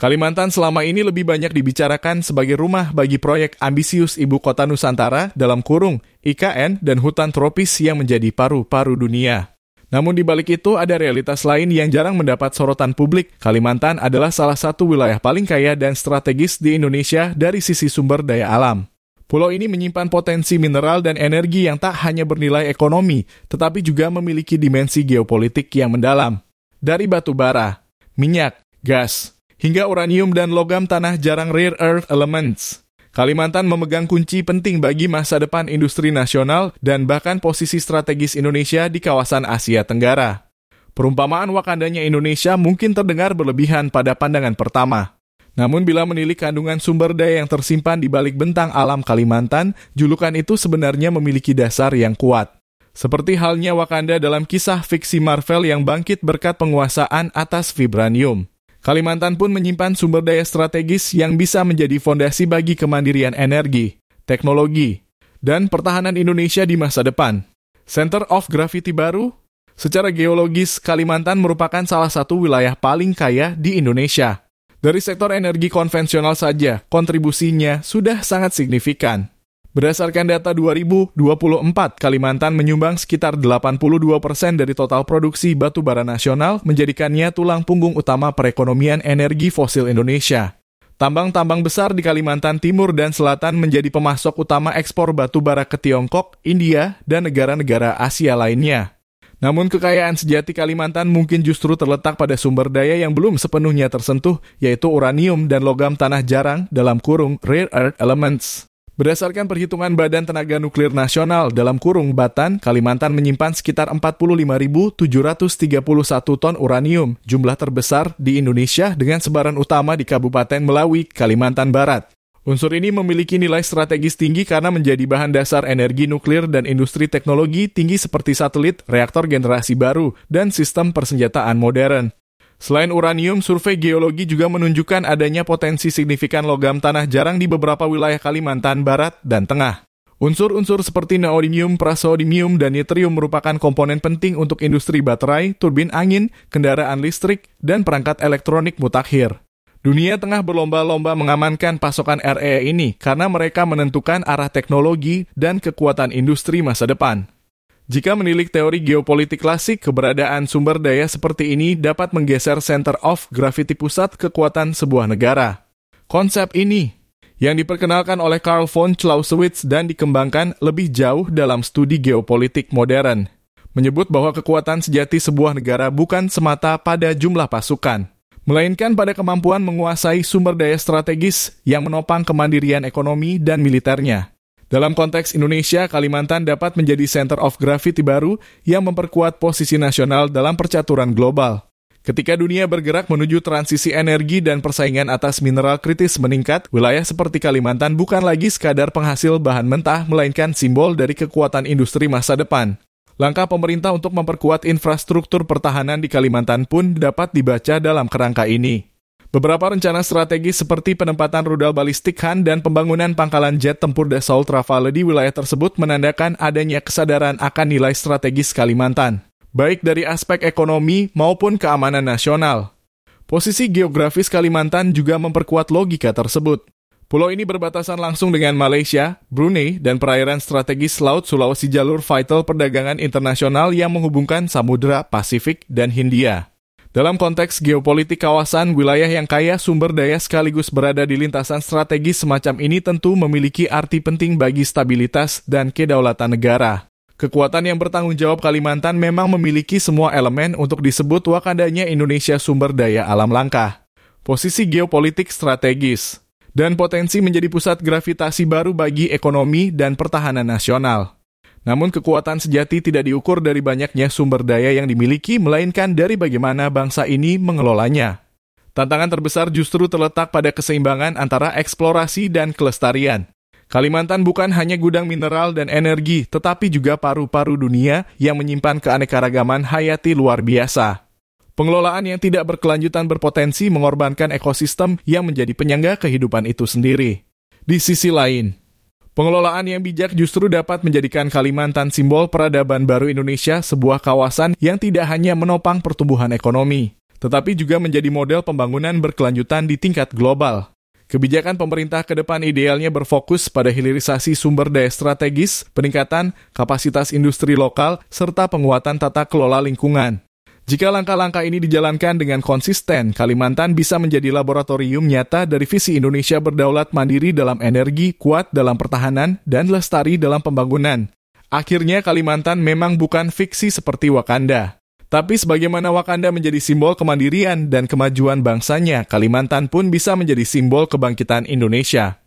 Kalimantan selama ini lebih banyak dibicarakan sebagai rumah bagi proyek ambisius Ibu Kota Nusantara (IKN) dan hutan tropis yang menjadi paru-paru dunia. Namun di balik itu ada realitas lain yang jarang mendapat sorotan publik. Kalimantan adalah salah satu wilayah paling kaya dan strategis di Indonesia dari sisi sumber daya alam. Pulau ini menyimpan potensi mineral dan energi yang tak hanya bernilai ekonomi, tetapi juga memiliki dimensi geopolitik yang mendalam. Dari batu bara, minyak, gas, hingga uranium dan logam tanah jarang rare earth elements. Kalimantan memegang kunci penting bagi masa depan industri nasional dan bahkan posisi strategis Indonesia di kawasan Asia Tenggara. Perumpamaan Wakandanya Indonesia mungkin terdengar berlebihan pada pandangan pertama. Namun bila menilik kandungan sumber daya yang tersimpan di balik bentang alam Kalimantan, julukan itu sebenarnya memiliki dasar yang kuat. Seperti halnya Wakanda dalam kisah fiksi Marvel yang bangkit berkat penguasaan atas vibranium. Kalimantan pun menyimpan sumber daya strategis yang bisa menjadi fondasi bagi kemandirian energi, teknologi, dan pertahanan Indonesia di masa depan. Center of Gravity baru? Secara geologis, Kalimantan merupakan salah satu wilayah paling kaya di Indonesia. Dari sektor energi konvensional saja, kontribusinya sudah sangat signifikan. Berdasarkan data 2024, Kalimantan menyumbang sekitar 82% dari total produksi batu bara nasional, menjadikannya tulang punggung utama perekonomian energi fosil Indonesia. Tambang-tambang besar di Kalimantan Timur dan Selatan menjadi pemasok utama ekspor batu bara ke Tiongkok, India, dan negara-negara Asia lainnya. Namun kekayaan sejati Kalimantan mungkin justru terletak pada sumber daya yang belum sepenuhnya tersentuh, yaitu uranium dan logam tanah jarang (rare earth elements). Berdasarkan perhitungan Badan Tenaga Nuklir Nasional (Batan), Kalimantan menyimpan sekitar 45.731 ton uranium, jumlah terbesar di Indonesia dengan sebaran utama di Kabupaten Melawi, Kalimantan Barat. Unsur ini memiliki nilai strategis tinggi karena menjadi bahan dasar energi nuklir dan industri teknologi tinggi seperti satelit, reaktor generasi baru, dan sistem persenjataan modern. Selain uranium, survei geologi juga menunjukkan adanya potensi signifikan logam tanah jarang di beberapa wilayah Kalimantan Barat dan Tengah. Unsur-unsur seperti neodymium, praseodymium, dan yttrium merupakan komponen penting untuk industri baterai, turbin angin, kendaraan listrik, dan perangkat elektronik mutakhir. Dunia tengah berlomba-lomba mengamankan pasokan RE ini karena mereka menentukan arah teknologi dan kekuatan industri masa depan. Jika menilik teori geopolitik klasik, keberadaan sumber daya seperti ini dapat menggeser center of gravity pusat kekuatan sebuah negara. Konsep ini, yang diperkenalkan oleh Carl von Clausewitz dan dikembangkan lebih jauh dalam studi geopolitik modern, menyebut bahwa kekuatan sejati sebuah negara bukan semata pada jumlah pasukan, melainkan pada kemampuan menguasai sumber daya strategis yang menopang kemandirian ekonomi dan militernya. Dalam konteks Indonesia, Kalimantan dapat menjadi center of gravity baru yang memperkuat posisi nasional dalam percaturan global. Ketika dunia bergerak menuju transisi energi dan persaingan atas mineral kritis meningkat, wilayah seperti Kalimantan bukan lagi sekadar penghasil bahan mentah, melainkan simbol dari kekuatan industri masa depan. Langkah pemerintah untuk memperkuat infrastruktur pertahanan di Kalimantan pun dapat dibaca dalam kerangka ini. Beberapa rencana strategis seperti penempatan rudal balistik Han dan pembangunan pangkalan jet tempur Dassault Rafale di wilayah tersebut menandakan adanya kesadaran akan nilai strategis Kalimantan, baik dari aspek ekonomi maupun keamanan nasional. Posisi geografis Kalimantan juga memperkuat logika tersebut. Pulau ini berbatasan langsung dengan Malaysia, Brunei, dan perairan strategis Laut Sulawesi, jalur vital perdagangan internasional yang menghubungkan Samudra Pasifik dan Hindia. Dalam konteks geopolitik kawasan, wilayah yang kaya sumber daya sekaligus berada di lintasan strategis semacam ini tentu memiliki arti penting bagi stabilitas dan kedaulatan negara. Kekuatan yang bertanggung jawab Kalimantan memang memiliki semua elemen untuk disebut Wakandanya Indonesia sumber daya alam langka. Posisi geopolitik strategis dan potensi menjadi pusat gravitasi baru bagi ekonomi dan pertahanan nasional. Namun kekuatan sejati tidak diukur dari banyaknya sumber daya yang dimiliki, melainkan dari bagaimana bangsa ini mengelolanya. Tantangan terbesar justru terletak pada keseimbangan antara eksplorasi dan kelestarian. Kalimantan bukan hanya gudang mineral dan energi, tetapi juga paru-paru dunia yang menyimpan keanekaragaman hayati luar biasa. Pengelolaan yang tidak berkelanjutan berpotensi mengorbankan ekosistem yang menjadi penyangga kehidupan itu sendiri. Di sisi lain, pengelolaan yang bijak justru dapat menjadikan Kalimantan simbol peradaban baru Indonesia, sebuah kawasan yang tidak hanya menopang pertumbuhan ekonomi, tetapi juga menjadi model pembangunan berkelanjutan di tingkat global. Kebijakan pemerintah ke depan idealnya berfokus pada hilirisasi sumber daya strategis, peningkatan kapasitas industri lokal, serta penguatan tata kelola lingkungan. Jika langkah-langkah ini dijalankan dengan konsisten, Kalimantan bisa menjadi laboratorium nyata dari visi Indonesia berdaulat mandiri dalam energi, kuat dalam pertahanan, dan lestari dalam pembangunan. Akhirnya Kalimantan memang bukan fiksi seperti Wakanda. Tapi sebagaimana Wakanda menjadi simbol kemandirian dan kemajuan bangsanya, Kalimantan pun bisa menjadi simbol kebangkitan Indonesia.